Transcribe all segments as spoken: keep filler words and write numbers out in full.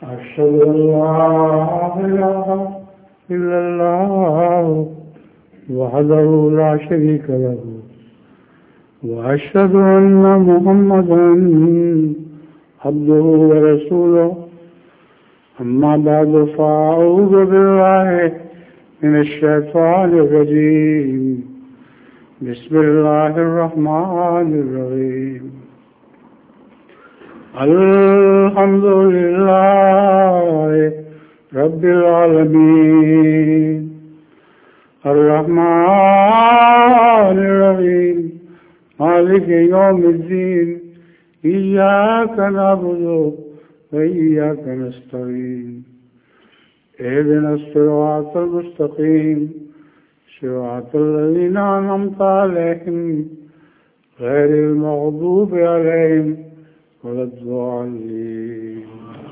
أشهد أن لا إله إلا الله وحده لا شريك له وأشهد أن محمدا عبده ورسوله أما بعد فأعوذ بالله من الشيطان الرجيم بسم الله الرحمن الرحيم الحمد لله رب العالمين الرحمن الرحيم مالك يوم الدين إياك نعبد وإياك نستعين اهدنا الصراط المستقيم صراط الذين أنعمت عليهم غير المغضوب عليهم ولا الضالين.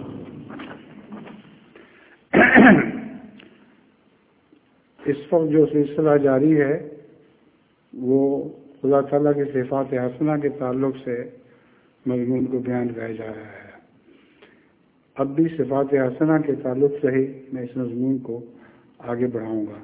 اس وقت جو سلسلہ جاری ہے وہ خدا تعالیٰ کی صفات حسنہ کے تعلق سے مضمون کو بیان کیا جا رہا ہے. اب بھی صفات حسنہ کے تعلق سے ہی میں اس مضمون کو آگے بڑھاؤں گا.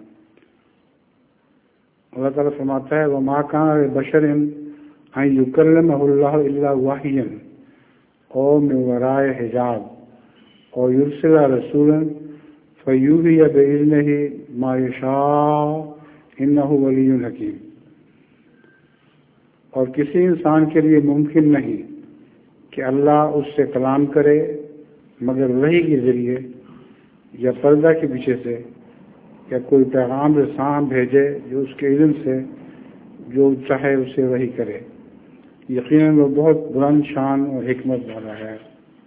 اللہ تعالیٰ فرماتا ہے وَمَا كَانَ لِبَشَرٍ أَن يُكَلِّمَهُ اللَّهُ إِلَّا وَحْيًا أَوْ مِن وَرَاءِ حِجَابٍ أَوْ يُرْسِلَ رَسُولًا فَيُوحِيَ بِإِذْنِهِ مَا يَشَاءُ إِنَّهُ وَلِيٌّ حَكِيمٌ. اور کسی انسان کے لیے ممکن نہیں کہ اللہ اس سے کلام کرے مگر وحی کے ذریعے یا پردہ کے پیچھے سے یا کوئی پیغام رساں بھیجے جو اس کے علم سے جو چاہے اسے وحی کرے. یقیناً وہ بہت بلند شان اور حکمت والا ہے.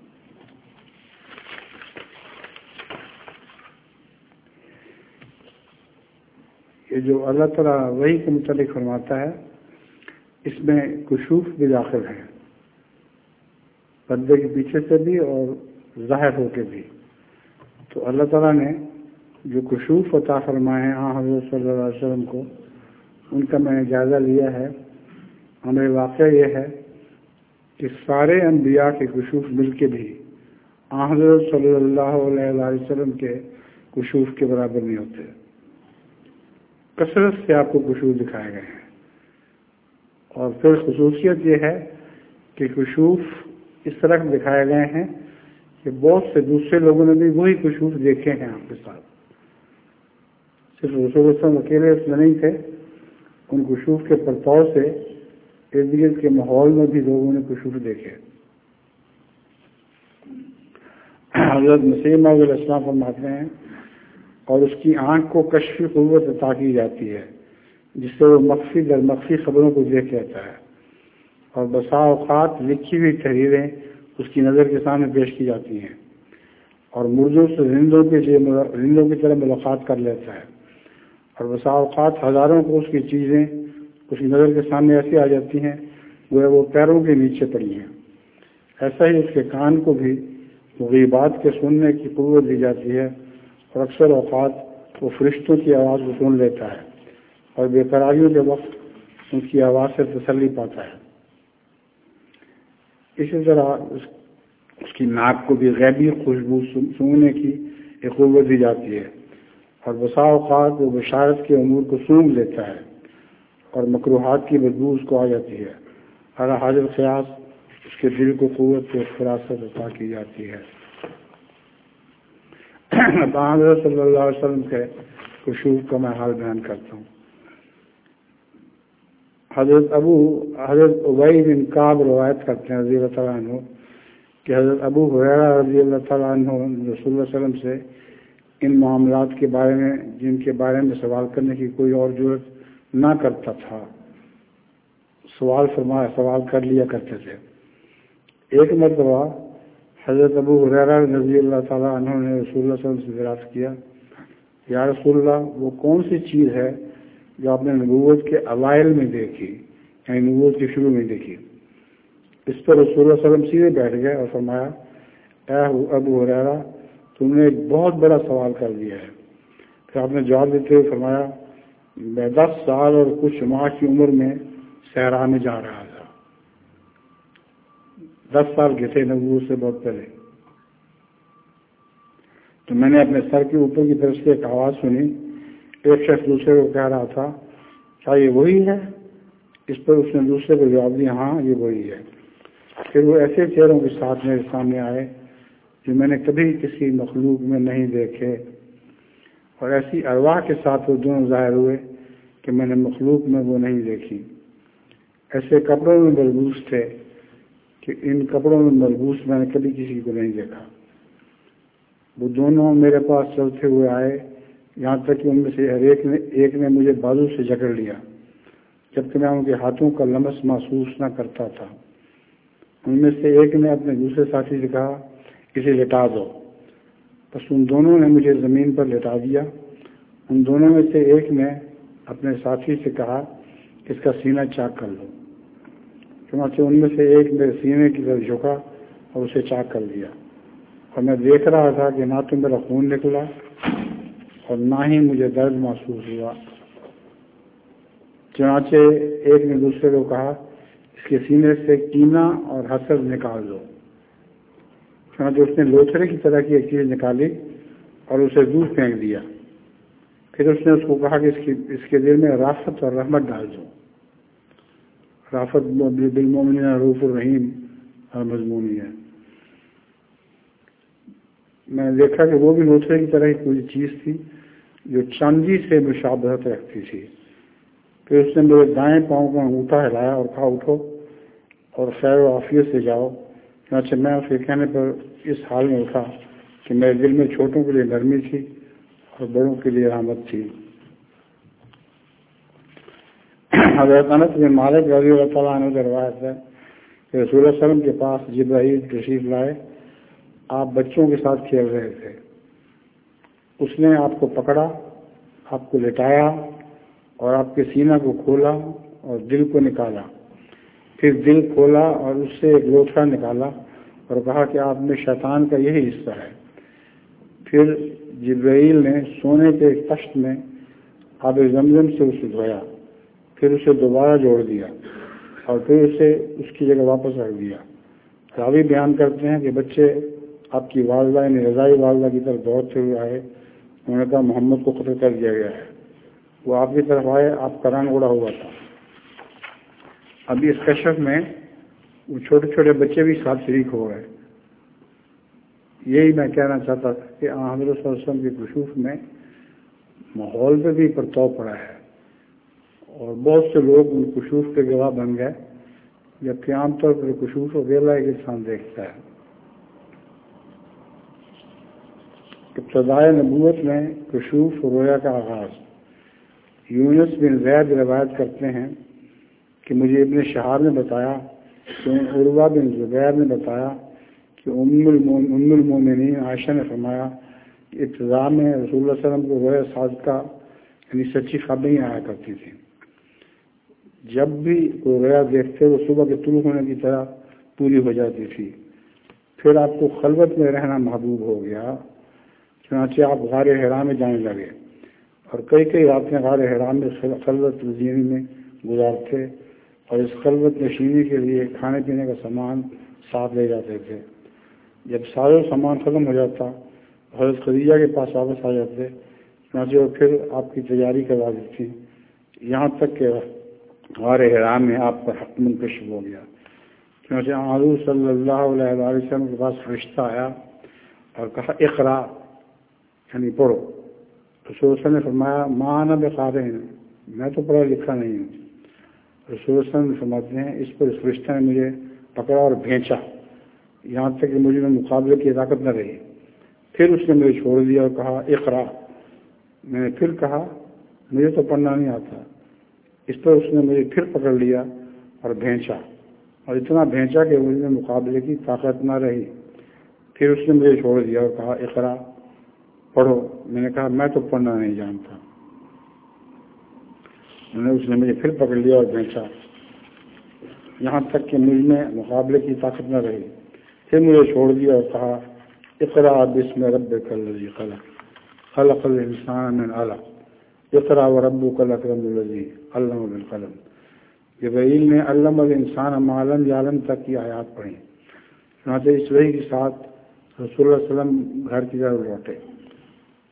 یہ جو اللہ تعالیٰ وحی کے متعلق فرماتا ہے اس میں کشوف بھی داخل ہے، پردے کے پیچھے سے بھی اور ظاہر ہو کے بھی. تو اللہ تعالیٰ نے جو کشوف عطا فرمائے ہیں آن حضرت صلی اللہ علیہ وسلم کو، ان کا میں نے جائزہ لیا ہے. ہمیں واقعہ یہ ہے کہ سارے انبیاء کے کشوف مل کے بھی آن حضرت صلی اللہ علیہ وسلم کے کشوف کے برابر نہیں ہوتے. کثرت سے آپ کو کشوف دکھائے گئے ہیں، اور پھر خصوصیت یہ ہے کہ کشوف اس طرح دکھائے گئے ہیں کہ بہت سے دوسرے لوگوں نے بھی وہی کشوف دیکھے ہیں آپ کے ساتھ. صرف رسول وسلم اکیلے اس میں نہیں تھے، ان کشوف کے پرتاؤ سے ارد گرد کے ماحول میں بھی لوگوں نے کشوف دیکھے. حضرت مسیح موعود علیہ السلام فرماتے ہیں اور اس کی آنکھ کو کشفی قوت عطا کی جاتی ہے جس سے وہ مخفی در مخفی خبروں کو دیکھ لیتا ہے، اور بسا اوقات لکھی ہوئی تحریریں اس کی نظر کے سامنے پیش کی جاتی ہیں، اور مردوں سے زندوں کے لیے زندوں کی طرح ملاقات کر لیتا ہے، اور بسا اوقات ہزاروں کو اس کی چیزیں اس کی نظر کے سامنے ایسی آ جاتی ہیں وہ وہ پیروں کے نیچے پڑی ہیں. ایسا ہی اس کے کان کو بھی غیبات کے سننے کی قوت دی جاتی ہے، اور اکثر اوقات وہ فرشتوں کی آواز کو سن لیتا ہے اور بے قراریوں کے وقت ان کی آواز سے تسلی پاتا ہے. اسی طرح اس کی ناک کو بھی غیبی خوشبو سونگنے کی ایک قوت دی جاتی ہے، اور بسا اوقات وہ بشارت کے امور کو سونگ لیتا ہے اور مکروہات کی بدبو اس کو آ جاتی ہے. ہر حاضر خیاس اس کے دل کو قوت و فراست عطا کی جاتی ہے. حضرت صلی اللہ علیہ وسلم کے کشوف کا میں حال بیان کرتا ہوں. حضرت ابو حضرت ابی بن کعب روایت کرتے ہیں رضی اللہ تعالیٰ عنہ کہ حضرت ابو ہریرہ رضی اللہ تعالیٰ عنہ رسول اللہ صلی اللہ علیہ وسلم سے ان معاملات کے بارے میں جن کے بارے میں سوال کرنے کی کوئی اور ضرورت نہ کرتا تھا سوال فرمایا سوال کر لیا کرتے تھے. ایک مرتبہ حضرت ابو ہریرہ رضی اللہ تعالیٰ عنہ نے رسول اللہ صلی اللہ علیہ وسلم سے دریافت کیا یا رسول اللہ وہ کون سی چیز ہے جو آپ نے نبوت کے اوائل میں دیکھی، یعنی نبوت کے شروع میں دیکھی؟ اس پر رسول اللہ صلی اللہ علیہ وسلم سیدھے بیٹھ گئے اور فرمایا اے ابو ہریرہ تم نے ایک بہت بڑا سوال کر دیا ہے. پھر آپ نے جواب دیتے ہوئے فرمایا میں دس سال اور کچھ ماہ کی عمر میں صحرا میں جا رہا تھا. دس سال کے تھے نبوت سے بہت پہلے. تو میں نے اپنے سر کے اوپر کی طرف سے ایک آواز سنی، ایک شخص دوسرے کو کہہ رہا تھا کیا یہ وہی ہے؟ اس پر اس نے دوسرے کو جواب دیا ہاں یہ وہی ہے۔ پھر وہ ایسے چہروں کے ساتھ میرے سامنے آئے جو میں نے کبھی کسی مخلوق میں نہیں دیکھے، اور ایسی ارواح کے ساتھ وہ دونوں ظاہر ہوئے کہ میں نے مخلوق میں وہ نہیں دیکھی۔ ایسے کپڑوں میں ملبوس تھے کہ ان کپڑوں میں ملبوس میں نے کبھی کسی کو نہیں دیکھا۔ وہ دونوں میرے پاس چلتے ہوئے آئے، یہاں تک کہ ان میں سے ہر ایک نے ایک نے مجھے بازو سے جکڑ لیا، جبکہ میں ان کے ہاتھوں کا لمس محسوس نہ کرتا تھا۔ ان میں سے ایک نے اپنے دوسرے ساتھی سے کہا اسے لٹا دو، بس ان دونوں نے مجھے زمین پر لٹا دیا۔ ان دونوں میں سے ایک نے اپنے ساتھی سے کہا کہ اس کا سینہ چاک کر لو، چنانچہ ان میں سے ایک میرے سینے کی طرف جھکا اور اسے چاک کر دیا، اور میں دیکھ رہا تھا کہ نہ تو میرا خون نکلا اور نہ ہی مجھے درد محسوس ہوا۔ چنانچہ ایک نے دوسرے کو کہا اس کے سینے سے کینہ اور حسد نکال دو، چنانچہ اس نے لوتھڑے کی طرح کی ایک چیز نکالی اور اسے دور پھینک دیا۔ پھر اس نے اس کو کہا کہ اس کی اس کے دل میں رافت اور رحمت ڈال دو۔ رافت بالمومنین رؤوف الرحیم مضمونی ہے۔ میں نے دیکھا کہ وہ بھی لوتھڑے کی طرح کی کوئی چیز تھی جو چاندی سے مشابہت رکھتی تھی۔ پھر اس نے میرے دائیں پاؤں کو انگوٹھا ہلایا اور کہا اٹھو اور خیر و عافیت سے جاؤ۔ چنانچہ میں اس کے کہنے پر اس حال میں اٹھا کہ میرے دل میں چھوٹوں کے لیے نرمی تھی اور بڑوں کے لیے رحمت تھی۔ حضرت انس بن مالک رضی اللہ تعالیٰ عنہ سے روایت ہے کہ رسول اللہ صلی اللہ علیہ وسلم کے پاس جبرائیل تشریف لائے، آپ بچوں کے ساتھ کھیل رہے تھے۔ اس نے آپ کو پکڑا، آپ کو لٹایا اور آپ کے سینہ کو کھولا اور دل کو نکالا، پھر دل کھولا اور اس سے ایک لوتھڑا نکالا اور کہا کہ آپ میں شیطان کا یہی حصہ ہے۔ پھر جبرائیل نے سونے کے ایک تشت میں آب زمزم سے اسے دھویا، پھر اسے دوبارہ جوڑ دیا اور پھر اسے اس کی جگہ واپس رکھ دیا۔ راوی بیان کرتے ہیں کہ بچے آپ کی والدہ یعنی رضائی والدہ کی طرف دوڑتے ہوئے آئے، انہوں نے کہا محمد کو قتل کر دیا گیا ہے۔ وہ آپ کی طرف آئے، آپ کا رنگ اڑا ہوا تھا۔ ابھی اس کشف میں وہ چھوٹے چھوٹے بچے بھی ساتھ شریک ہو گئے۔ یہی میں کہنا چاہتا تھا کہ حضرت صلی اللہ علیہ وسلم کے کشوف میں ماحول پہ بھی پرتاؤ پڑا ہے، اور بہت سے لوگ ان کشوف کے گواہ بن گئے، جبکہ عام طور پر کشوف اکیلا ایک انسان دیکھتا ہے۔ ابتدائے نبوت میں کشوف و رویا کا آغاز۔ یونس بن زید روایت کرتے ہیں کہ مجھے ابن شہاب نے بتایا کہ عروہ بن زبیر نے بتایا کہ ام المومنین عائشہ نے فرمایا کہ ابتدا میں رسول اللہ صلی اللہ علیہ وسلم کو رویا صادقہ یعنی سچی خبریں آیا کرتی تھی۔ جب بھی کوئی رویا دیکھتے وہ صبح کے طلوع ہونے کی طرح پوری ہو جاتی تھی۔ پھر آپ کو خلوت میں رہنا محبوب ہو گیا، چنانچہ آپ غار حرا میں جانے لگے اور کئی کئی راتیں غار حرا میں خلوت نشینی میں گزارتے، اور اس خلوت نشینی کے لیے کھانے پینے کا سامان ساتھ لے جاتے تھے۔ جب سارے سامان ختم ہو جاتا حضرت خدیجہ کے پاس واپس آ جاتے، چنانچہ وہ پھر آپ کی تیاری کروا دیتی، یہاں تک کہ غار حرا میں آپ پر حق منکشف ہو گیا۔ چنانچہ حضور صلی اللہ علیہ وآلہ وسلم کے پاس فرشتہ آیا اور کہا اقرا یعنی پڑھو۔ رسول اللہ نے فرمایا ما انا بقارئ، میں تو پڑھا لکھا نہیں ہوں۔ رسول اللہ صلی اللہ علیہ وسلم فرماتے ہیں اس پر اس فرشتہ نے مجھے پکڑا اور بھینچا، یہاں تک کہ مجھے میں مقابلے کی طاقت نہ رہی۔ پھر اس نے مجھے چھوڑ دیا اور کہا اقرا۔ میں نے پھر کہا مجھے تو پڑھنا نہیں آتا۔ اس پر اس نے مجھے پھر پکڑ لیا اور بھینچا، اور اتنا بھینچا کہ مجھے میں مقابلے کی طاقت نہ رہی۔ پھر اس نے مجھے چھوڑ دیا اور کہا اقرا پڑھو۔ میں نے کہا میں تو پڑھنا نہیں جانتا۔ اس نے مجھے پھر پکڑ لیا اور بھینچا، یہاں تک کہ مجھ میں مقابلے کی طاقت نہ رہی۔ پھر مجھے چھوڑ دیا اور کہا اقرا بسم ربک الذی خلق خلق الانسان من علق اقرا وربک الاکرم الذی علم بالقلم۔ جبرائیل نے علم الانسان ما لم یعلم تک کی آیات پڑھی۔ چنانچہ اس وحی کے ساتھ رسول اللہ صلی اللہ علیہ وسلم گھر کی طرف لوٹے۔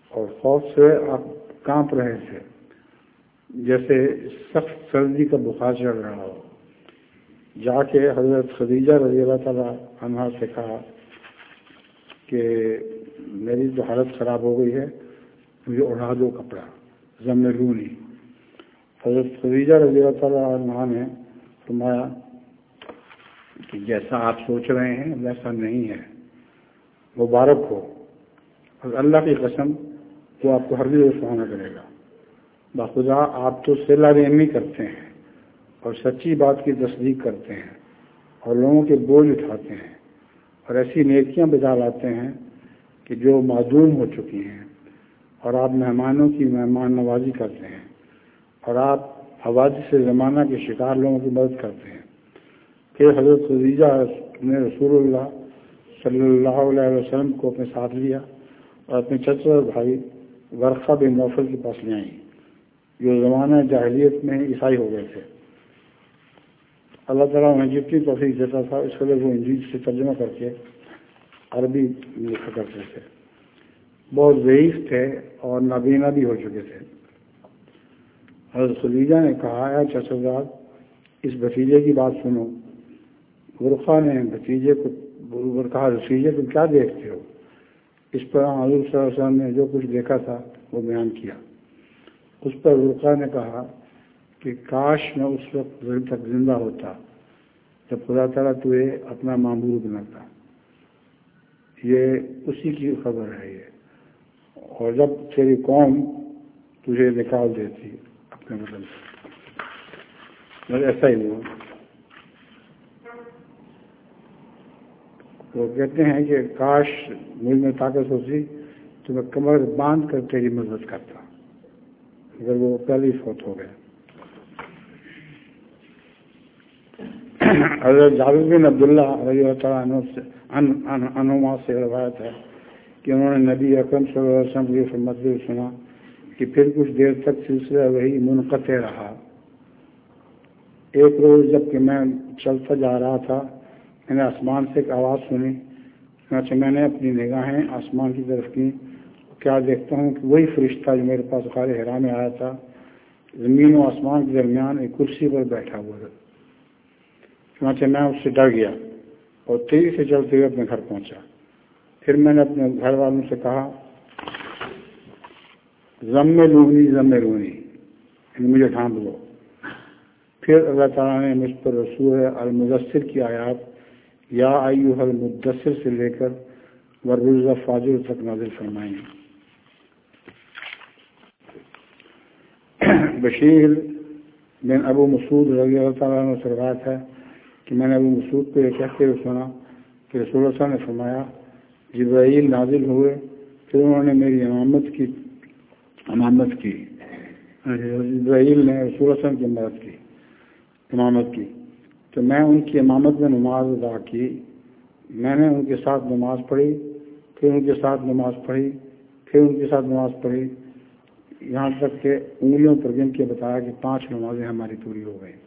اور خوف سے آپ کانپ رہے تھے، جیسے سخت سردی کا بخار چڑھ رہا ہو۔ جا کے حضرت خدیجہ رضی اللہ تعالیٰ عنہا سے کہا کہ میری تو حالت خراب ہو گئی ہے، مجھے اڑا دو کپڑا، زملونی۔ حضرت خدیجہ رضی اللہ تعالیٰ عنہا نے فرمایا کہ جیسا آپ سوچ رہے ہیں ویسا نہیں ہے، مبارک ہو، اور اللہ کی قسم وہ آپ کو ہرگز رسوا نہ کرے گا۔ باخدا آپ تو صلہ رحمی کرتے ہیں اور سچی بات کی تصدیق کرتے ہیں اور لوگوں کے بوجھ اٹھاتے ہیں اور ایسی نیکیاں بجا لاتے ہیں کہ جو معدوم ہو چکی ہیں، اور آپ مہمانوں کی مہمان نوازی کرتے ہیں، اور آپ حوادث سے زمانہ کے شکار لوگوں کی مدد کرتے ہیں۔ پھر حضرت خدیجہ نے رسول اللہ صلی اللہ علیہ وسلم کو اپنے ساتھ لیا اور اپنے چچا اور بھائی ورقہ بن نوفل کے پاس لے آئیں، جو زمانہ جاہلیت میں عیسائی ہو گئے تھے۔ اللہ تعالیٰ انہیں جتنی توفیق دیتا تھا اس وجہ وہ انجیل سے ترجمہ کر کے عربی لکھا کرتے تھے۔ بہت ضعیف تھے اور نابینا بھی ہو چکے تھے۔ حضرت خدیجہ نے کہا، اے چچا زاد، اس بھتیجے کی بات سنو۔ ورقہ نے بھتیجے کو کہا، بھتیجے تم کیا دیکھتے ہو؟ اس پر حضور صلی اللہ علیہ وسلم نے جو کچھ دیکھا تھا وہ بیان کیا۔ اس پر ورقہ نے کہا کہ کاش میں اس وقت تک زندہ ہوتا جب خدا تعالیٰ تجھے اپنا معمور بناتا۔ یہ اسی کی خبر ہے یہ، اور جب تیری قوم تجھے نکال دیتی اپنے بدن سے، مگر ایسا ہی ہوا۔ وہ کہتے ہیں کہ کاش مجھ میں طاقت ہوتی تو میں کمر باندھ کر تیری مدد کرتا، مگر وہ پہلے ہی فوت ہو گئے۔ حضرت جابر بن عبداللہ رضی اللہ تعالیٰ عنہما سے روایت ہے کہ انہوں نے نبی اکرم صلی اللہ علیہ وسلم کی فرماتے ہوئے سنا کہ پھر کچھ دیر تک سلسلہ وہی منقطع رہا۔ ایک روز جب کہ میں چلتا جا رہا تھا، میں نے آسمان سے ایک آواز سنی، چنانچہ میں نے اپنی نگاہیں آسمان کی طرف کی، کیا دیکھتا ہوں کہ وہی فرشتہ جو میرے پاس غار حرا میں آیا تھا زمین و آسمان کے درمیان ایک کرسی پر بیٹھا ہوا تھا۔ چنانچہ میں اس سے ڈر گیا اور تیزی سے چلتے ہوئے اپنے گھر پہنچا۔ پھر میں نے اپنے گھر والوں سے کہا، ضم لونی ضم رونی، مجھے ڈھانپ لو۔ پھر اللہ تعالیٰ نے مجھ پر رسول المدثر کی آیات یا ایھا المدثر سے لے کر والرجز فاجر تک نازل فرمائی۔ بشیر بن ابو مسعود رضی اللہ تعالیٰ عنہ سے روایت ہے کہ میں نے ابو مسعود کو یہ کہتے ہوئے سنا کہ رسول اللہ صلی اللہ علیہ وسلم نے فرمایا، جبرائیل نازل ہوئے، پھر انہوں نے میری امامت کی امامت کی جبرائیل نے رسول اللہ صلی اللہ علیہ وسلم کی امامت کی امامت کی تو میں ان کی امامت میں نماز ادا کی۔ میں نے ان کے ساتھ نماز پڑھی، پھر ان کے ساتھ نماز پڑھی، پھر ان کے ساتھ نماز پڑھی، یہاں تک کہ انگلیوں پر گن کے بتایا کہ پانچ نمازیں ہماری پوری ہو گئی۔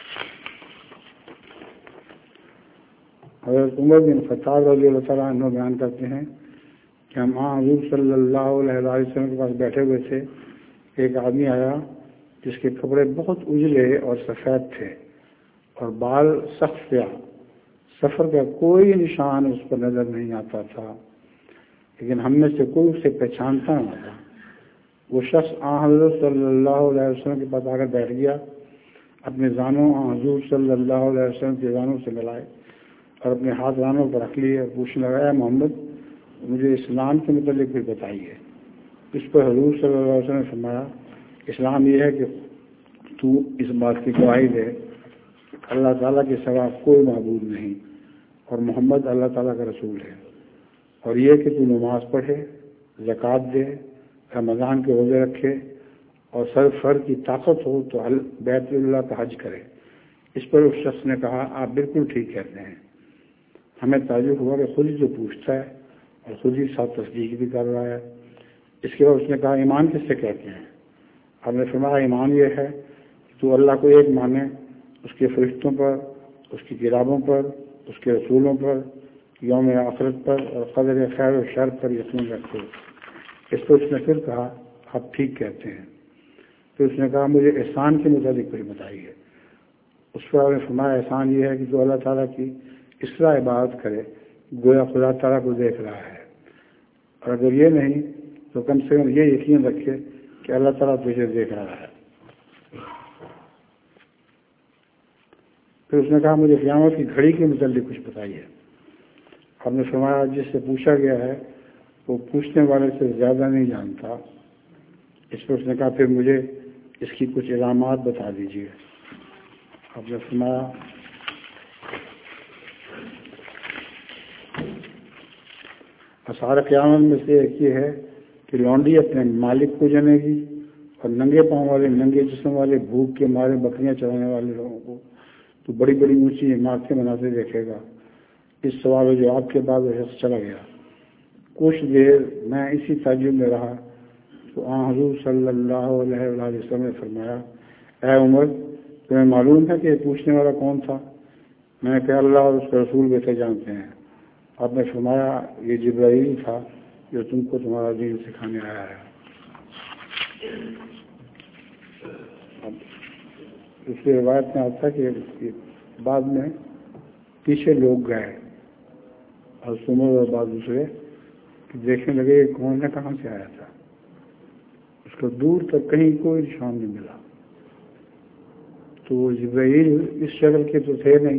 حضرت عمر بن خطاب رضی اللہ تعالیٰ عنہ بیان کرتے ہیں کہ ہم حضور صلی اللہ علیہ وسلم کے پاس بیٹھے ہوئے تھے، ایک آدمی آیا جس کے کپڑے بہت اجلے اور سفید تھے اور بال سخت سیاہ، سفر کا کوئی نشان اس پر نظر نہیں آتا تھا، لیکن ہم میں سے کوئی اسے پہچانتا نہ تھا۔ وہ شخص آن حضرت صلی اللہ علیہ وسلم کے پاس آ کر بیٹھ گیا، اپنے زانوں آن حضور صلی اللہ علیہ وسلم کے زانوں سے ملائے اور اپنے ہاتھ زانوں پر رکھ لیے اور پوچھنے لگا، محمد مجھے اسلام کے متعلق بھی بتائیے۔ اس پر حضور صلی اللہ علیہ وسلم نے فرمایا، اسلام یہ ہے کہ تو اس بات کی گواہی دے اللہ تعالیٰ کے سوا کوئی معبود نہیں اور محمد اللہ تعالیٰ کا رسول ہے، اور یہ کہ تو نماز پڑھے، زکوٰۃ دے، رمضان کے روزے رکھے، اور سر فر کی طاقت ہو تو بیت اللہ کا حج کرے۔ اس پر اس شخص نے کہا، آپ بالکل ٹھیک کہتے ہیں۔ ہمیں تعجب ہوا کہ خود ہی جو پوچھتا ہے اور خود ہی ساتھ تصدیق بھی کر رہا ہے۔ اس کے بعد اس نے کہا، ایمان کس سے کہتے ہیں؟ آپ نے فرمایا، ایمان یہ ہے کہ تو اللہ کو ایک مانے، اس کے فرشتوں پر، اس کی کتابوں پر، اس کے رسولوں پر، یوم آخرت پر اور قدر خیر و شر پر یقین رکھے۔ اس پر اس نے پھر کہا آپ ٹھیک کہتے ہیں. تو اس نے کہا مجھے احسان کے متعلق کچھ بتائیے. اس پر آپ نے فرمایا احسان یہ ہے کہ جو اللہ تعالیٰ کی اس طرح عبادت کرے گویا خدا تعالیٰ کو دیکھ رہا ہے، اور اگر یہ نہیں تو کم سے کم یہ یقین رکھے کہ اللہ تعالیٰ تجھے دیکھ رہا ہے. پھر اس نے کہا مجھے قیامت کی گھڑی کے متعلق کچھ بتائیے. آپ نے فرمایا جس سے پوچھا گیا ہے وہ پوچھنے والے سے زیادہ نہیں جانتا. اس پر اس نے کہا پھر مجھے اس کی کچھ علامات بتا دیجیے. آپ نے فرمایا آثار قیامت میں سے ایک یہ ہے کہ لونڈی اپنے مالک کو جنے گی اور ننگے پاؤں والے ننگے جسم والے بھوک کے مارے بکریاں چرانے والے لوگوں کو تو بڑی بڑی اونچی عمارتیں بناتے دیکھے گا. اس سوال جو آپ کے بعد وہ شخص چلا گیا. کچھ دیر میں اسی تعجب میں رہا تو آن حضور صلی اللہ علیہ وآلہ وسلم نے فرمایا اے عمر تمہیں معلوم ہے کہ یہ پوچھنے والا کون تھا؟ میں نے کہا اللہ اور اس کے رسول بہتر جانتے ہیں. آپ نے فرمایا یہ جبرائیل تھا جو تم کو تمہارا دین سکھانے آیا ہے. اس کی روایت میں آتا کہ بعد میں پیچھے لوگ گئے اور عمر اور بعض دوسرے دیکھنے لگے کہ کون ہے کہاں سے آیا تھا. اس کو دور تک کہیں کوئی نشان نہیں ملا. تو وہ جبرائیل اس شکل کے تو تھے نہیں.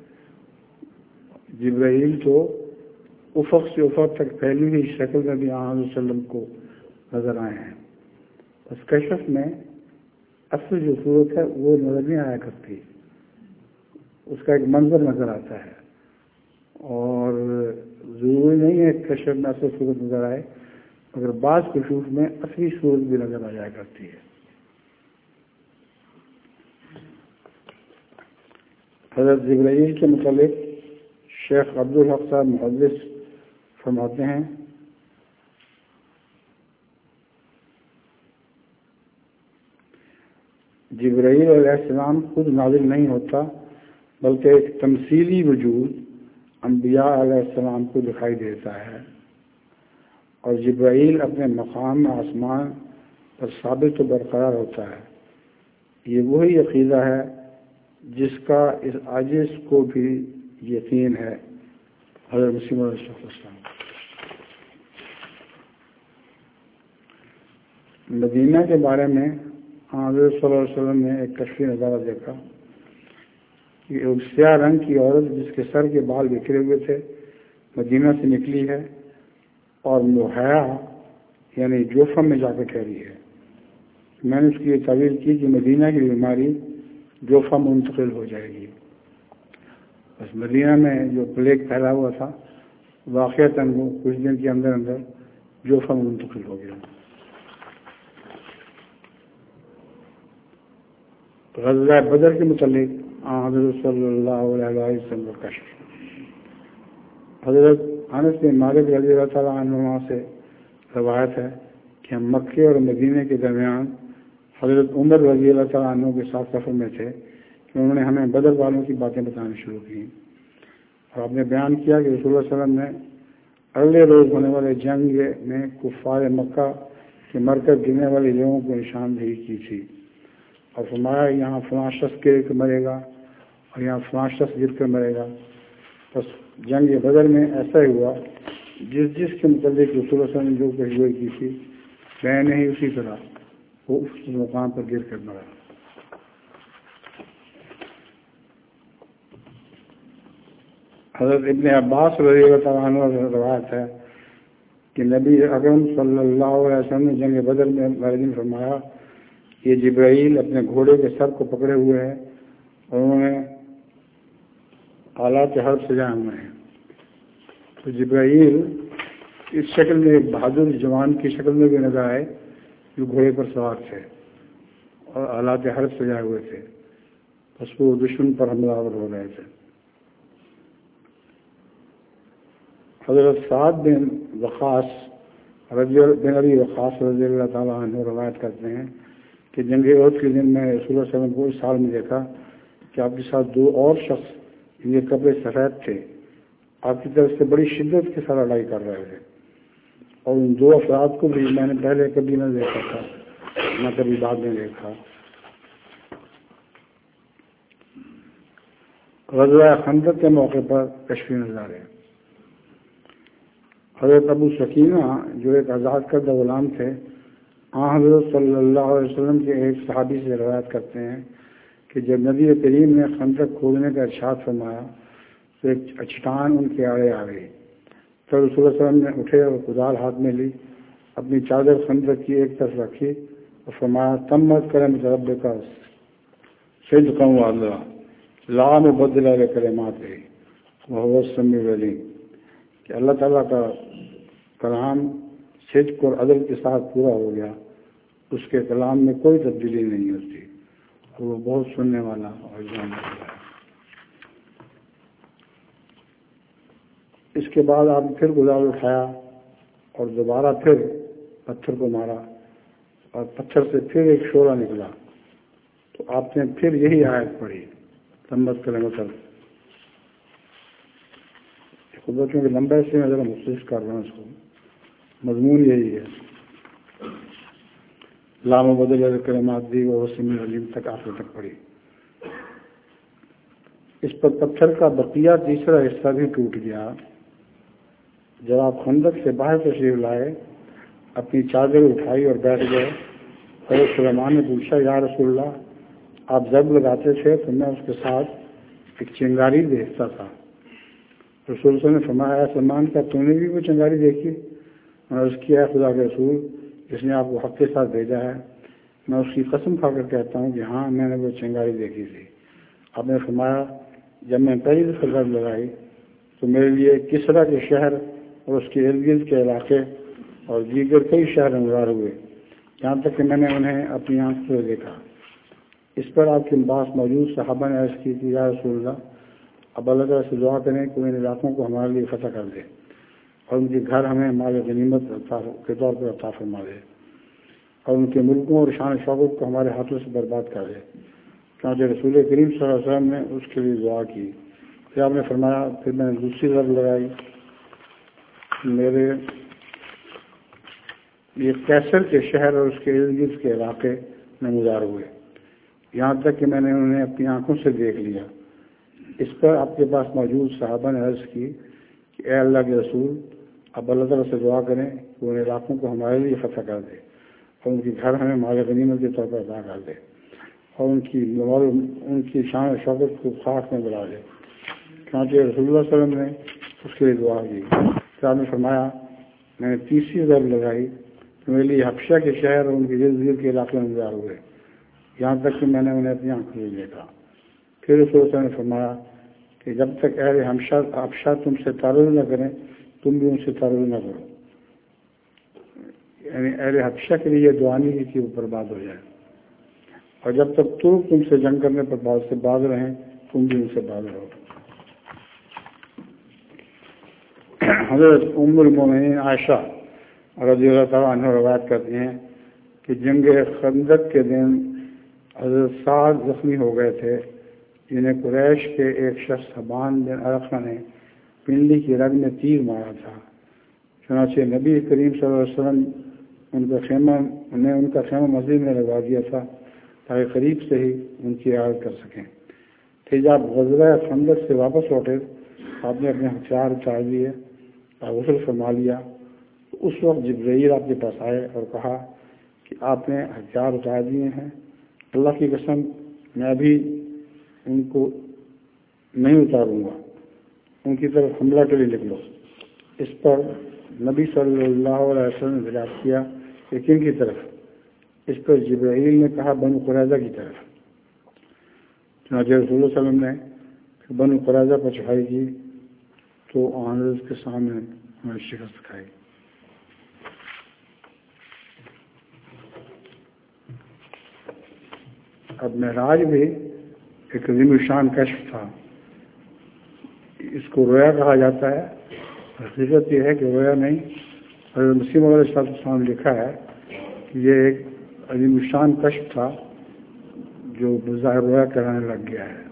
جبرائیل تو افق سے افق تک پھیلی ہوئی شکل میں بھی آن صلی اللہ علیہ وسلم کو نظر آئے ہیں. اس کشف میں اصل جو صورت ہے وہ نظر نہیں آیا کرتی، اس کا ایک منظر نظر آتا ہے. اور ضروری نہیں ہے کشف میں اصل صورت نظر آئے، مگر بعض کشوف میں اصلی صورت بھی نظر آ جایا کرتی ہے. حضرت جبرائیل کے متعلق شیخ عبدالحق صاحب محدث فرماتے ہیں جبرائیل علیہ السلام خود نازل نہیں ہوتا بلکہ ایک تمثیلی وجود انبیاء علیہ السلام کو دکھائی دیتا ہے، اور جبرائیل اپنے مقام آسمان پر ثابت و برقرار ہوتا ہے. یہ وہی عقیدہ ہے جس کا اس عاجز کو بھی یقین ہے. حضرت مسیح موعود صلی اللہ علیہ وسلم. مدینہ کے بارے میں حضرت صلی اللہ علیہ وسلم نے ایک کشفی نظارہ دیکھا کہ ایک سیاہ رنگ کی عورت جس کے سر کے بال بکھرے ہوئے تھے مدینہ سے نکلی ہے اور مہیا یعنی جوفم میں جا کے ٹھہری ہے. میں نے اس کی یہ تعبیر کی کہ مدینہ کی بیماری جوفم منتقل ہو جائے گی. بس مدینہ میں جو پلیگ پھیلا ہوا تھا واقعتاً وہ کچھ دن کے اندر اندر جوفم منتقل ہو گیا. غزوہ بدر کے متعلق حضرت صلی اللہ علیہ وسلم کا کشف. حضرت انس بن مالک رضی اللہ تعالیٰ عنہ سے روایت ہے کہ ہم مکے اور مدینے کے درمیان حضرت عمر رضی اللہ تعالیٰ عنہ کے ساتھ سفر میں تھے کہ انہوں نے ہمیں بدر والوں کی باتیں بتانا شروع کی، اور آپ نے بیان کیا کہ رسول اللہ صلی اللہ علیہ وسلم نے اگلے روز ہونے والے جنگ میں کفار مکہ کے مر کر گرنے والے لوگوں کو نشاندہی کی تھی، اور فرمایا یہاں فلاں شخص گر کر مرے گا اور یہاں فلاں شخص گر کر مرے گا. بس جنگ بدر میں ایسا ہی ہوا، جس جس کے متعلق رسول اللہ صلی اللہ علیہ وسلم نے جو پیشگوئی کی تھی میں نے ہی اسی طرح وہ اس مقام پر گر کر مرا. حضرت ابن عباس رضی اللہ تعالیٰ عنہ سے روایت ہے کہ نبی اکرم صلی اللہ علیہ وسلم نے جنگ بدر میں مرین فرمایا یہ جبرائیل اپنے گھوڑے کے سر کو پکڑے ہوئے ہیں اور انہوں نے آلات حرب سجائے ہوئے ہیں. تو جبرائیل اس شکل میں ایک بہادر جوان کی شکل میں بھی نظر آئے جو گھوڑے پر سوار تھے اور آلات حرب سجائے ہوئے تھے، بس وہ دشمن پر حملہ آور ہو رہے تھے. حضرت سعد بن وقاص رضی بن ابی وقاص رضی اللہ تعالیٰ عنہ روایت کرتے ہیں کہ جنگ احد کے دن میں رسول اللہ صلی اللہ علیہ وسلم کو اس حال میں دیکھا کہ آپ کے ساتھ دو اور شخص جن کے کپڑے سفید تھے آپ کی طرف سے بڑی شدت کے ساتھ لڑائی کر رہے تھے. اور ان دو افراد کو بھی میں نے پہلے کبھی نہ دیکھا تھا، نہ کبھی بعد میں دیکھا۔ غزوہ خندق کے موقع پر کشفی نظارے۔ حضرت ابو سکینہ جو ایک آزاد کردہ غلام تھے، آن حضرت صلی اللہ علیہ وسلم کے ایک صحابی سے روایت کرتے ہیں کہ جب نبی کریم نے خندق کھودنے کا ارشاد فرمایا تو ایک چٹان ان کے آڑے آ گئی۔ تو رسول اللہ علیہ وسلم نے اٹھے اور کدال ہاتھ میں لی، اپنی چادر خندق کی ایک طرف رکھی اور فرمایا تمت کرم رب کا صدقا وعدلا لا مبدل لکلمات وهو السمیع العلیم، کہ اللہ تعالیٰ کا کلام صدق اور عدل کے ساتھ پورا ہو گیا، اس کے کلام میں کوئی تبدیلی نہیں ہوتی اور وہ بہت سننے والا اور جاننے والا ہے۔ اس کے بعد آپ نے پھر گزار اٹھایا اور دوبارہ پھر پتھر کو مارا اور پتھر سے پھر ایک شعلہ نکلا، تو آپ نے پھر یہی آیت پڑھی تمت کلمۃ خود کیونکہ لمبا اس سے میں ذرا مختصر کر رہا ہوں اس کو، مضمون یہی ہے لام بدل کلمات دی وہ سمیع علیم تک آخر تک پڑھی۔ اس پر پتھر کا بقیہ تیسرا حصہ بھی ٹوٹ گیا۔ جب آپ خندق سے باہر تشریف لائے، اپنی چادر اٹھائی اور بیٹھ گئے۔ حضرت سلیمان نے پوچھا یا رسول اللہ، آپ ضرب لگاتے تھے تو میں اس کے ساتھ ایک چنگاری دیکھتا تھا۔ رسول اللہ نے فرمایا اے سلمان، کیا تم نے بھی وہ چنگاری دیکھی؟ میں نے اس کیا ہے خدا کے رسول جس نے آپ کو حق کے ساتھ بھیجا ہے، میں اس کی قسم کھا کر کہتا ہوں کہ ہاں میں نے وہ چنگاری دیکھی تھی۔ آپ نے فرمایا جب میں پہلی دفعہ ضرب لگائی تو میرے لیے کسرا کے شہر اور اس کے ارد گرد کے علاقے اور دیگر کئی شہر نظار ہوئے، یہاں تک کہ میں نے انہیں اپنی آنکھ سے دیکھا۔ اس پر آپ کے پاس موجود صحابہ نے عرض کی کہ یا رسول اللہ، اب اللہ تعالیٰ سے دعا کریں کہ ان علاقوں کو ہمارے لیے فتح کر دے اور ان کے گھر ہمیں مال غنیمت کے طور پر عطا فرما دے اور ان کے ملکوں اور شان شوکت کو ہمارے ہاتھوں سے برباد کر دے۔ چنانچہ رسول کریم صلی اللہ علیہ وسلم نے اس کے لیے دعا کی۔ پھر آپ نے فرمایا پھر میں نے دوسری ضرب لگائی، میرے یہ کیسر کے شہر اور اس کے ارد گرد کے علاقے نمودار ہوئے، یہاں تک کہ میں نے انہیں اپنی آنکھوں سے دیکھ لیا۔ اس پر آپ کے پاس موجود صحابہ نے عرض کی کہ اے اللہ کے رسول، اب اللہ تعالیٰ سے دعا کریں کہ ان علاقوں کو ہمارے لیے فتح کر دے اور ان کے گھر ہمیں مال غنیمت کے طور پر عطا کر دے اور ان کی ان کی شان و شوکت کو خاص میں بلا دے۔ چنانچہ رسول اللہ صلی اللہ علیہ وسلم نے اس کے لیے دعا کی۔ پھر آپ نے فرمایا میں نے تیسری ضرب لگائی تو میرے لیے حبشہ کے شہر اور ان کے ارد گرد کے علاقے نظار ہوئے، یہاں تک کہ میں نے انہیں اپنی آنکھوں سے دیکھا۔ پھر رسول اللہ نے فرمایا کہ جب تک اہل حبشہ تم سے تعارض نہ کریں تم بھی ان سے تعارض نہ کرو، یعنی اہل حبشہ کے لیے یہ دعا نہیں کہ وہ برباد ہو جائے، اور جب تک ترک تم سے جنگ کرنے پر بعض سے باز رہیں تم بھی ان سے باز رہو۔ حضرت ام المومنین عائشہ رضی اللہ تعالیٰ عنہ روایت کرتی ہیں کہ جنگ خندق کے دن حضرت سعد زخمی ہو گئے تھے، جنہیں قریش کے ایک شخص حبان بن ارقہ نے پنڈلی کی رگ میں تیر مارا تھا۔ چنانچہ نبی کریم صلی اللہ علیہ وسلم ان کا خیمہ انہیں ان کا خیمہ مسجد میں لگا دیا تھا تاکہ قریب سے ہی ان کی رعایت کر سکیں۔ پھر جب غزوہ خندق سے واپس لوٹے آپ نے اپنے ہتھیار اتار لیے اور غسل فرما لیا، تو اس وقت جبرائیل آپ کے پاس آئے اور کہا کہ آپ نے ہتھیار اتار دیے ہیں، اللہ کی قسم میں ابھی ان کو نہیں اتاروں گا، ان کی طرف حملہ کے لیے نکلو۔ اس پر نبی صلی اللہ علیہ وسلم نے دریافت کیا کہ کن کی طرف؟ اس پر جبرائیل نے کہا بنو قریظہ کی طرف۔ چنانچہ رسول اللہ صلی اللہ علیہ وسلم نے بنو قریظہ پر چڑھائی کی تو حضرت کے سامنے ہمیں شکست کھائی۔ اب معراج بھی ایک عظیم الشان کشف تھا، اس کو رویا کہا جاتا ہے۔ حقیقت یہ ہے کہ رویا نہیں، حضرت مسیح موعود علیہ السلام نے لکھا ہے کہ یہ ایک عظیم الشان کشف تھا جو بظاہر رویا کرانے لگ گیا ہے۔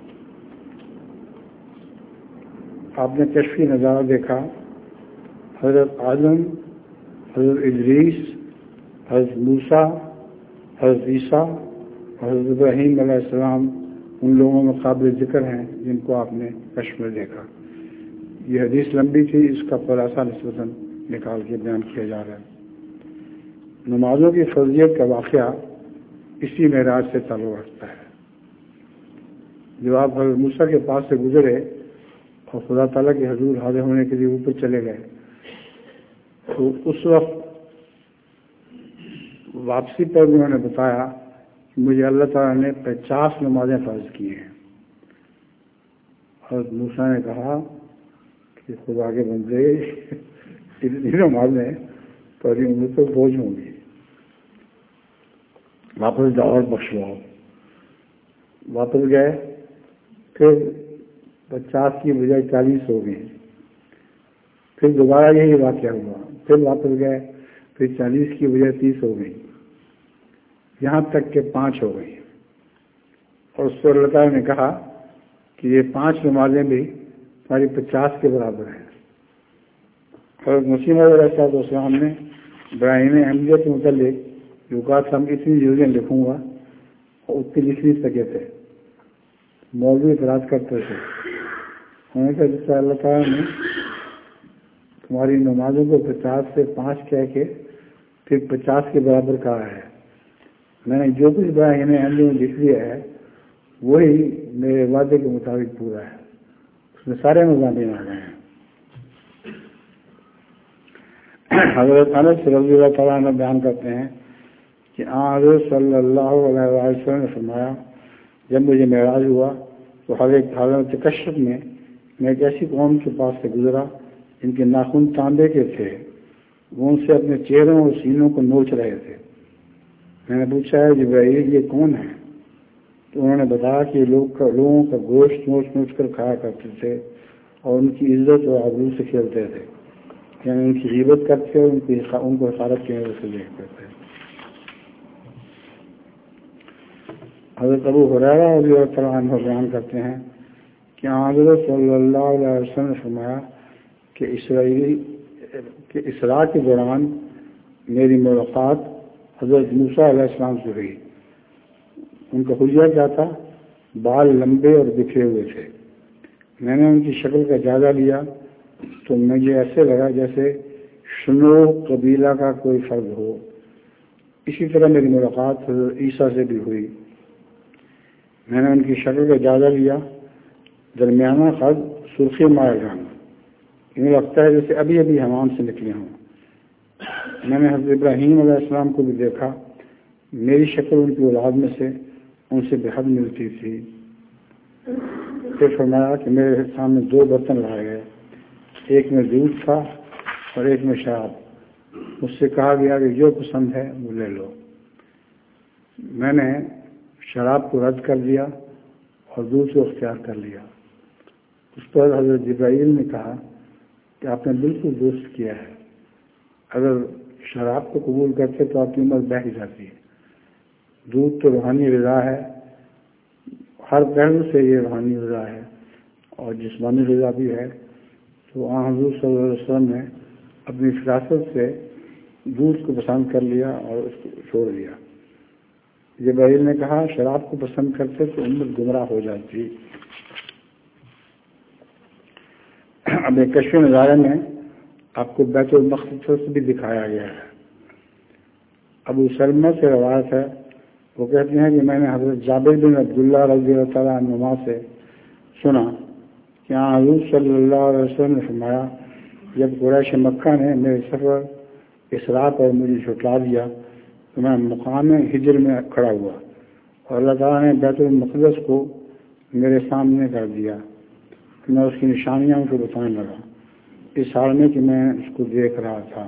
آپ نے کشفی نظارہ دیکھا، حضرت آدم حضرت ادریس، حضرت موسیٰ، حضرت عیسیٰ، حضرت ابراہیم علیہ السلام ان لوگوں میں قابل ذکر ہیں جن کو آپ نے کشف میں دیکھا۔ یہ حدیث لمبی تھی، اس کا خلاصہ نسبتاً نکال کے بیان کیا جا رہا ہے۔ نمازوں کی فرضیت کا واقعہ اسی معراج سے تعلق رکھتا ہے۔ جب آپ حضرت موسیٰ کے پاس سے گزرے اور خدا تعالیٰ کے حضور حاضر ہونے کے لیے اوپر چلے گئے تو اس وقت واپسی پر انہوں نے بتایا کہ مجھے اللہ تعالیٰ نے پچاس نمازیں فرض کی ہیں۔ حضرت موسیٰ نے کہا کہ خدا کے بندے اتنی نمازیں پوری عمر تو بوجھ ہوں گی، واپس جاؤ اور بخشواؤ۔ واپس گئے، پھر پچاس کی بجائے چالیس ہو گئی، پھر دوبارہ یہی واقعہ ہوا، پھر واپس گئے، پھر چالیس کی بجائے تیس ہو گئی، یہاں تک کہ پانچ ہو گئی۔ اور اس پر اللہ تعالیٰ نے کہا کہ یہ پانچ نمازیں بھی ہماری پچاس کے برابر ہیں۔ حضرت مسیح علیہ السلام نے براہین احمدیت کے متعلق جو کہا تھا ہم اتنی جلدی لکھوں گا اور اتنی لکھ نہیں سکے تھے، مولوی اعتراض کرتے تھے، انہوں نے کہا جس طرح اللہ تعالیٰ نے تمہاری نمازوں کو پچاس سے پانچ کہہ کے پھر پچاس کے برابر کہا ہے، میں نے جو کچھ براہین احمدیت میں لکھ لیا ہے وہی میرے وعدے کے مطابق پورا ہے، اس میں سارے مضامین آ گئے ہیں۔ حضرت انس رضی اللہ تعالیٰ عنہ بیان کرتے ہیں کہ حضرت صلی اللہ علیہ وسلم نے فرمایا جب مجھے معراج ہوا تو حضرت حضرت کشف میں میں ایک ایسی قوم کے پاس سے گزرا جن کے ناخن تانبے کے تھے، وہ ان سے اپنے چہروں اور سینوں کو نوچ رہے تھے۔ میں نے پوچھا ہے جبرائیل یہ کون ہے؟ تو انہوں نے بتایا کہ لوگ لوگوں کا گوشت نوچ نوچ کر کھایا کرتے تھے اور ان کی عزت اور آبرو سے کھیلتے تھے، یعنی ان کی غیبت کرتے اور ان کی ان کو حقارت کی وجہ سے دیکھتے تھے۔ حضرت ابو ہریرہ رضی اللہ تعالیٰ عنہ بیان کرتے ہیں کہ حضرت صلی اللہ علیہ وسلم نے فرمایا کہ اسرائیلی کہ اسراء کے دوران میری ملاقات حضرت موسیٰ علیہ السلام سے ہوئی۔ ان کا حلیہ کیا تھا؟ بال لمبے اور بکھرے ہوئے تھے۔ میں نے ان کی شکل کا جائزہ لیا تو مجھے ایسے لگا جیسے شنو قبیلہ کا کوئی فرد ہو۔ اسی طرح میری ملاقات حضرت عیسیٰ سے بھی ہوئی۔ میں نے ان کی شکل کا جائزہ لیا، درمیانہ قد، سرخی مائل رنگ، انہیں لگتا ہے جیسے ابھی ابھی حمام سے نکلے ہوں۔ میں نے حضرت ابراہیم علیہ السلام کو بھی دیکھا، میری شکل ان کی اولاد میں سے ان سے بے حد ملتی تھی۔ پھر فرمایا کہ میرے سامنے دو برتن لائے گئے، ایک میں دودھ تھا اور ایک میں شراب۔ مجھ سے کہا گیا کہ جو پسند ہے وہ لے لو۔ میں نے شراب کو رد کر دیا اور دودھ کو اختیار کر لیا۔ اس پر حضرت جبرائیل نے کہا کہ آپ نے بالکل درست کیا ہے، اگر شراب کو قبول کرتے تو آپ کی عمر بہہ جاتی ہے۔ دودھ تو روحانی غذا ہے، ہر پہلو سے یہ روحانی غذا ہے اور جسمانی غذا بھی ہے، تو آن حضور صلی اللہ علیہ وسلم نے اپنی فراست سے دودھ کو پسند کر لیا اور اس کو چھوڑ دیا۔ جبرائیل نے کہا شراب کو پسند کرتے تو امت گمراہ ہو جاتی۔ اب ایک کشف نظارے میں آپ کو بیت المقدس بھی دکھایا گیا ہے۔ ابو سلمہ سے روایت ہے، وہ کہتے ہیں کہ میں نے حضرت جابر بن عبداللہ رضی اللہ تعالیٰ عنہما سے سنا کہ حضور صلی اللہ علیہ وسلم نے فرمایا جب قریش مکہ نے میرے سفر اسراء پر مجھے جھٹلا دیا تو میں مقام ہجر میں کھڑا ہوا اور اللہ تعالیٰ نے بیت المقدس کو میرے سامنے کر دیا کہ میں اس کی نشانیاں ان کو بتانے لگا، اس حال میں کہ میں اس کو دیکھ رہا تھا۔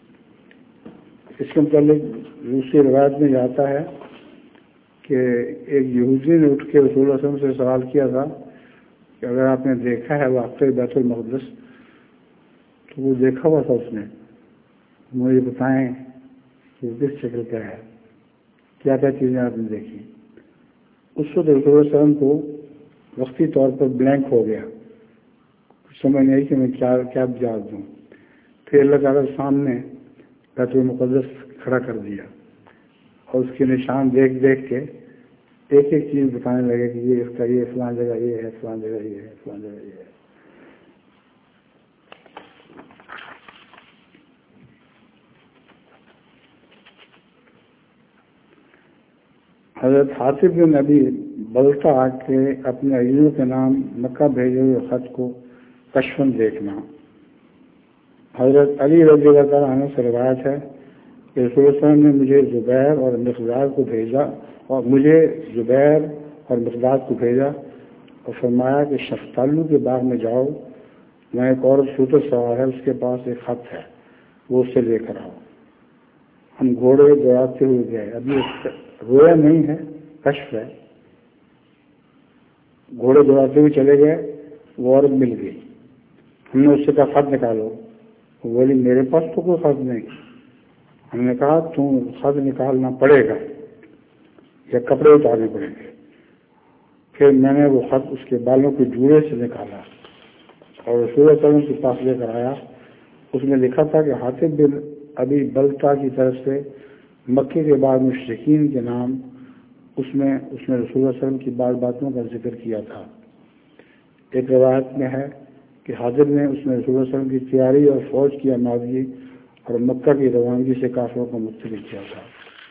اس کے متعلق دوسری روایت میں آتا ہے کہ ایک یہودی نے اٹھ کے رسول اللہ صلی اللہ علیہ وسلم سے سوال کیا تھا کہ اگر آپ نے دیکھا ہے واقعی بیت المقدس، تو وہ دیکھا ہوا تھا اس نے، مجھے بتائیں کہ کس شکل کا ہے، کیا کیا چیزیں آپ نے دیکھی۔ اس وقت رسول اللہ صلی اللہ علیہ وسلم کو وقتی طور پر بلینک ہو گیا، کچھ سمجھ نہیں کہ میں کیا کیا جواب دوں۔ پھر اللہ تعالیٰ سامنے بیت المقدس کھڑا کر دیا اور اس کے نشان دیکھ دیکھ کے ایک ایک چیز بتانے لگے کہ یہ اس کا یہ فلاں جگہ یہ ہے، فلاں جگہ یہ ہے، فلاں جگہ یہ ہے۔ حضرت حاطب بن ابی بلتع کے اپنے عزیزوں کے نام مکہ بھیجے ہوئے خط کو کشفن دیکھنا۔ حضرت علی رضی اللہ تعالیٰ عنہ سے روایت ہے کہ رسول اللہ صلی اللہ علیہ وسلم نے مجھے زبیر اور مقداد کو بھیجا اور مجھے زبیر اور مقداد کو بھیجا اور فرمایا کہ شفتالو کے باغ میں جاؤ، میں ایک عورت شوتر سوار ہے، اس کے پاس ایک خط ہے، وہ اس سے لے کر آؤ۔ ہم گھوڑے دوڑاتے ہوئے گئے، ابھی رویا نہیں ہے، کشف ہے۔ گھوڑے دوڑاتے ہوئے چلے گئے، وہ عورت مل گئی۔ ہم نے اس سے کہا خط نکالو، وہ بولی میرے پاس تو کوئی خط نہیں۔ ہم نے کہا تم خط نکالنا پڑے گا یا کپڑے اتارنے پڑیں گے۔ پھر میں نے وہ خط اس کے بالوں کے جوڑے سے نکالا اور رسول اللہ صلی اللہ علیہ وسلم کے پاس لے کر آیا۔ اس میں لکھا تھا کہ حاطب بن ابی بلتع کی طرف سے مکے کے بعد مشرکین کے نام، اس میں اس نے رسول اللہ صلی اللہ علیہ وسلم کی بعض باتوں کا ذکر کیا تھا۔ ایک روایت میں ہے کہ حاضر نے اس میں رسول اللہ صلی اللہ علیہ وسلم کی تیاری اور فوج کی آمادگی اور مکہ کی روانگی سے کافروں کو مطلع کیا تھا۔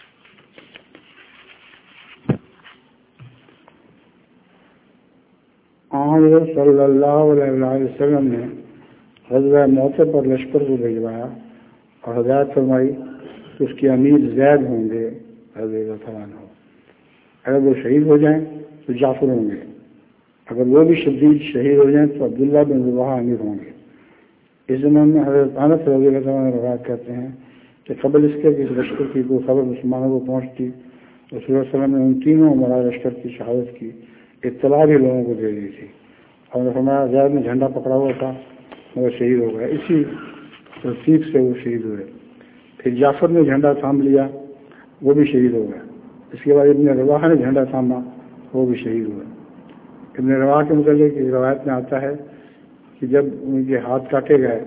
حضرت صلی اللہ علیہ وسلم نے غزوہ موت پر لشکر کو بھجوایا اور ہدایت فرمائی کہ اس کے امیر زید ہوں گے رضی اللہ تعالیٰ عنہ، اگر وہ شہید ہو جائیں تو جعفر ہوں گے، اگر وہ بھی شدید شہید ہو جائیں تو عبداللہ بن رواحہ امیر ہوں گے۔ اس زمانے میں حضرت انس رضی اللہ تعالیٰ عنہ روایت کرتے ہیں کہ قبل اس کے اس لشکر کی کوئی خبر مسلمانوں کو پہنچتی، رسول اللہ صلی اللہ علیہ وسلم نے ان تینوں مرا لشکر کی شہادت کی اطلاع بھی لوگوں کو دے دی تھی، اور فرمایا زید نے جھنڈا پکڑا ہوا تھا مگر شہید ہو گیا، اسی ترتیب سے وہ شہید ہوئے۔ پھر جعفر نے جھنڈا تھام لیا، وہ بھی شہید ہو گیا۔ اس کے بعد ابن رواحہ نے جھنڈا تھاما، وہ بھی شہید ہوئے۔ ابن رواحہ کے متعلق ایک روایت میں آتا ہے کہ جب ان کے ہاتھ کاٹے گئے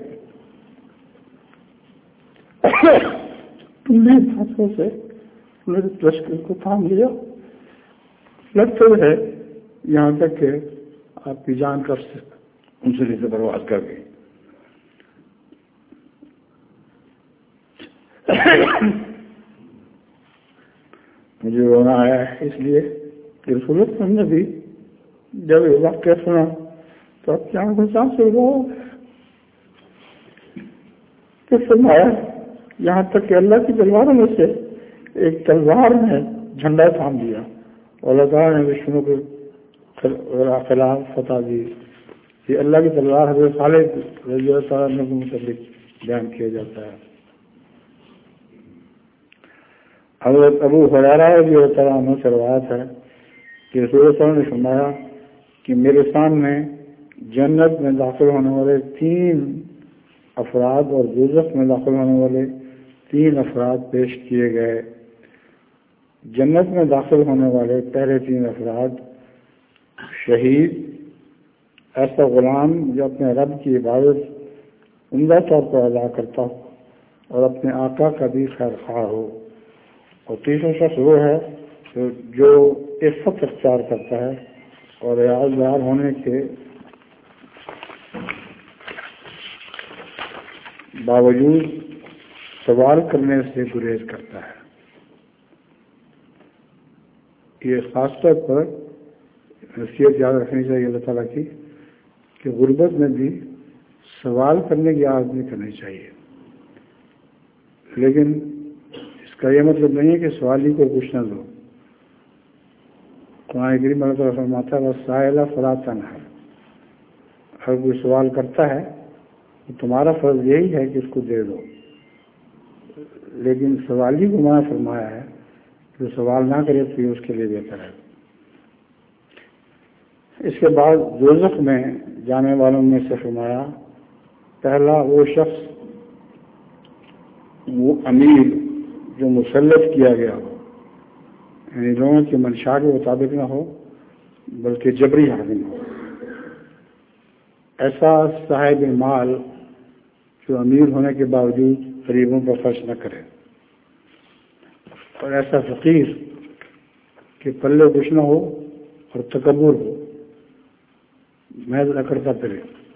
تم نے ہاتھوں سے میرے لشکر کو تھام لیا، لگتا ہے یہاں تک کہ آپ کی جان کب سے ان سے برباد کر گئی۔ مجھے رونا آیا ہے اس لیے کہ رسول اللہ صلی اللہ علیہ وسلم نے بھی جب یہ واقعہ سنا تو اپنی آنکھوں سے آنسو رو تو فرمایا یہاں تک کہ اللہ کی تلواروں میں سے ایک تلوار نے جھنڈا تھام دیا اور اللہ تعالیٰ نے دشمنوں کے خلاف فتح دی۔ یہ اللہ کی تلوار حضرت خالد رضی اللہ تعالیٰ عنہ کے متعلق بیان کیا جاتا ہے۔ حضرت ابو ہریرہ رضی اللہ تعالیٰ عنہ سے روایت ہے کہ رسول اللہ صلی اللہ علیہ وسلم نے فرمایا کہ میرے سامنے جنت میں داخل ہونے والے تین افراد اور دوزخ میں داخل ہونے والے تین افراد پیش کیے گئے۔ جنت میں داخل ہونے والے پہلے تین افراد: شہید، ایسا غلام جو اپنے رب کی عبادت عمدہ طور پر ادا کرتا ہو اور اپنے آقا کا بھی خیر خواہ ہو، اور تیسرا شخص وہ ہے جو عفت اختیار کرتا ہے اور ریاضدار ہونے کے باوجود سوال کرنے سے گریز کرتا ہے۔ یہ خاص طور پر نصیحت یاد رکھنی چاہیے اللہ تعالیٰ کی کہ غربت میں بھی سوال کرنے کی عادت نہیں کرنی چاہیے، لیکن اس کا یہ مطلب نہیں ہے کہ سوالی کو کچھ نہ دو۔ قرآن کریم اللہ تعالیٰ فرماتا ہے وسائل فلا تنہر، اگر کوئی سوال کرتا ہے تو تمہارا فرض یہی ہے کہ اس کو دے دو، لیکن سوالی کو منع فرمایا ہے جو سوال نہ کرے تو یہ اس کے لیے بہتر ہے۔ اس کے بعد دوزخ میں جانے والوں میں سے فرمایا پہلا وہ شخص، وہ امیر جو مسلط کیا گیا ہو، یعنی لوگوں کی منشا کے مطابق نہ ہو بلکہ جبری حاکم ہو۔ ایسا صاحب مال جو امیر ہونے کے باوجود غریبوں پر خرچ نہ کرے، اور ایسا فقیر کہ پلے کچھ نہ ہو اور تکبر ہو، محض اکڑتا پھرے۔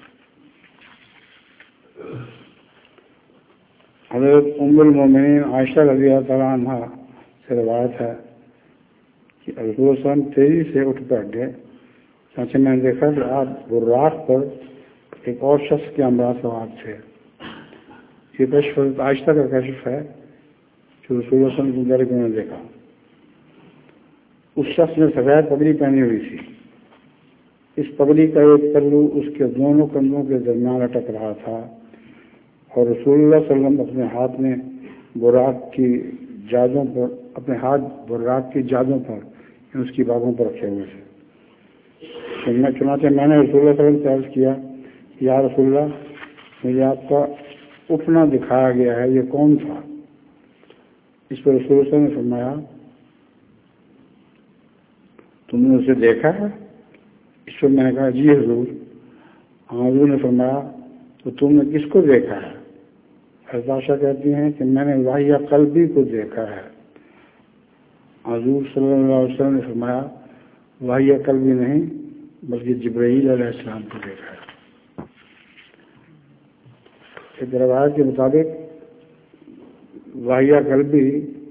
حضرت ام المومنین عائشہ رضی اللہ تعالیٰ عنہ سے روایت ہے کہ رسول صلی اللہ علیہ وسلم تیزی سے اٹھ بیٹھ گئے، چنانچہ میں نے دیکھا کہ آپ براق پر ایک اور شخص کے ہمراہ سوار تھے۔ یہ کشف حضرت عائشہ کا کشف ہے جو رسول اللہ صلی اللہ علیہ وسلم کی درگاہ میں دیکھا۔ اس شخص نے سفید پگڑی پہنی ہوئی تھی، اس پگڑی کا ایک پہلو اس کے دونوں کندھوں کے درمیان لٹک رہا تھا، اور رسول اللہ صلی اللہ علیہ وسلم اپنے ہاتھ میں براق کی جادوں پر اپنے ہاتھ براق کی جادوں پر اس کی باغوں پر رکھے ہوئے تھے۔ میں چنانچہ میں نے رسول اللہ صلی اللہ علیہ وسلم سے عرض کیا، یا رسول اللہ، مجھے آپ کا اٹھنا دکھایا گیا ہے، یہ کون تھا؟ اس پر رسول اللہ صلی اللہ علیہ وسلم نے فرمایا، تم نے اسے دیکھا ہے؟ اس پر میں نے کہا، جی حضور۔ حضور نے فرمایا، تو تم نے کس کو دیکھا ہے؟ حضرت عائشہ کہتی ہیں کہ میں نے وحی قلبی کو دیکھا ہے۔ حضور صلی اللہ علیہ وسلم نے فرمایا، وحی قلبی نہیں بلکہ جبرائیل علیہ السلام کو دیکھا ہے۔ ایک روایت کے مطابق وحی قلبی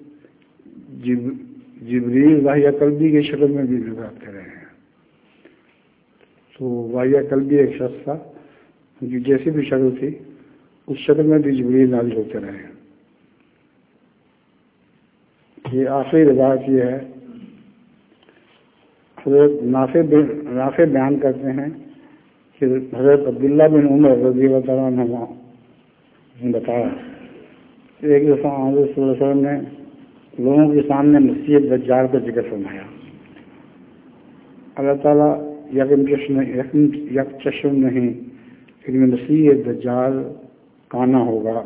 جبریل وحی قلبی کی شکل میں بھی نظر آتے رہے ہیں۔ تو وحی قلبی ایک شخص تھا ان کی جیسی بھی شکل تھی، اس شکل میں بھی جبریل نازل ہوتے رہے ہیں۔ یہ آخری روایت یہ ہے، حضرت نافع نافع بیان کرتے ہیں کہ حضرت عبداللہ بن عمر رضی اللہ تعالیٰ عنہ نے بتایا کہ ایک دفعہ حضرت صلی اللہ علیہ وسلم نے لوگوں کے سامنے مسیح دجال کا ذکر فرمایا۔ اللہ تعالیٰ یک چشم نہیں، لیکن مسیح دجال کانا ہوگا،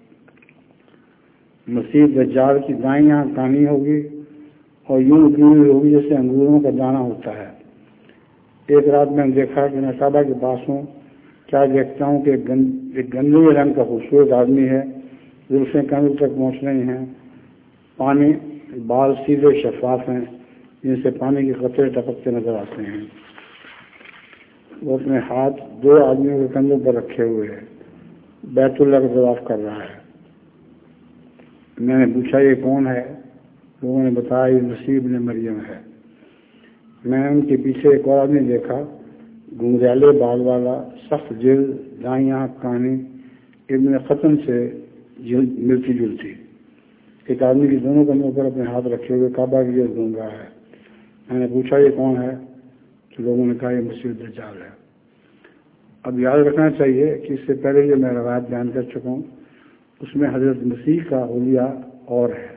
مسیح دجال کی دائیں آنکھ کانی ہوگی اور یوں اٹھی ہوئی ہوگی جیسے انگوروں کا دانہ ہوتا ہے۔ ایک رات میں نے دیکھا کہ میں کعبہ کے پاس ہوں، کیا دیکھتا ہوں کہ ایک گندے رنگ کا خوبصورت آدمی ہے، زلفیں کندھوں تک پہنچ رہی ہیں، پانی بال سیدھے شفاف ہیں جن سے پانی کے قطرے ٹپکتے نظر آتے ہیں۔ وہ اپنے ہاتھ دو آدمیوں کے کندھوں پر رکھے ہوئے ہیں، بیت اللہ کا طواف کر رہا ہے۔ میں نے پوچھا، یہ کون ہے؟ لوگوں نے بتایا، یہ مسیح ابن مریم ہے۔ میں نے ان کے پیچھے ایک اور آدمی دیکھا، گنگریالے بال والا، سخت جلد، دائیں آنکھ کانی، ابن ختم سے ملتی جلتی۔ ایک آدمی کے دونوں کندھوں پر اپنے ہاتھ رکھے ہوئے کعبہ کی گرد گھوم رہا ہے۔ میں نے پوچھا، یہ کون ہے؟ تو لوگوں نے کہا، یہ مسیح دجال ہے۔ اب یاد رکھنا چاہیے کہ اس سے پہلے جو میں روایت بیان کر چکا ہوں اس میں حضرت مسیح کا حلیہ اور ہے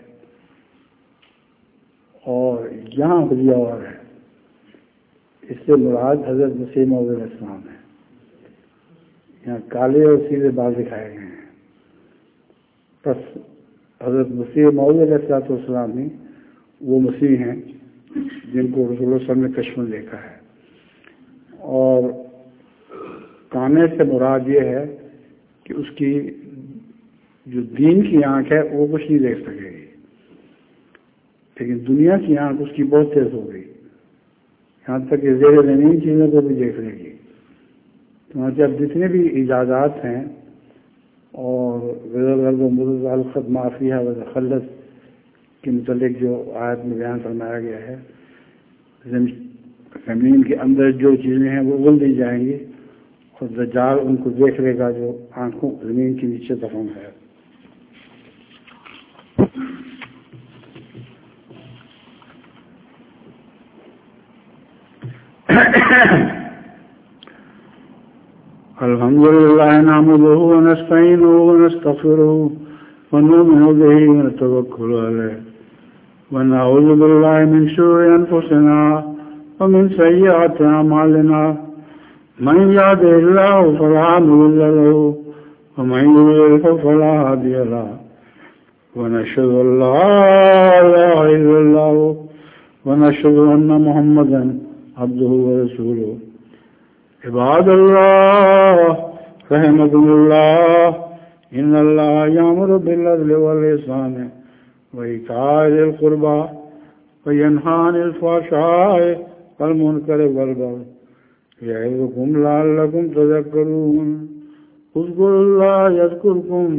اور یہاں حلیہ اور ہے۔ اس سے مراد حضرت مسیح موعود علیہ السلام ہے۔ یہاں کالے اور سیدھے بال دکھائے گئے ہیں، بس حضرت مسیح موعود علیہ السلام ہی وہ مسیح ہیں جن کو رسول اللہ صلی اللہ علیہ وسلم نے کشف میں دیکھا ہے۔ اور کانے سے مراد یہ ہے کہ اس کی جو دین کی آنکھ ہے وہ کچھ نہیں دیکھ سکے گی، لیکن دنیا کی آنکھ اس کی بہت تیز ہو گئی، یہاں تک کہ زیر زمین چیزوں کو بھی دیکھ لے گی۔ تو جب جتنے بھی ایجادات ہیں اور الخط معافیہ وخلت کے متعلق جو آیت میں بیان فرمایا گیا ہے، زمین کے اندر جو چیزیں ہیں وہ اگل دی جائیں گی اور دجال ان کو دیکھ لے گا جو آنکھوں زمین کے نیچے دفن ہے۔ الحمد للہ نحمدہ ونستعینہ ونستغفرہ ونؤمن بہ ونتوکل علیہ ونعوذ باللہ من شرور انفسنا ومن سیئات اعمالنا، من يهده الله فلا مضل له ومن يضلل فلا هادي له، ونشهد ان لا اله الا الله ونشهد ان محمدا عبده ورسوله۔ عباد الله رحمكم الله، ان اللہ یامر بالعدل والإحسان وإیتاء ذی القربى وینہی عن الفحشاء والمنکر والبغی یعظکم لعلکم تذکرون اذکروا اللہ یذکرکم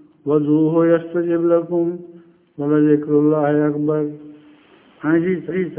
وادعوہ یستجب لکم ولذکر اللہ اکبر. ہاں جی صحیح.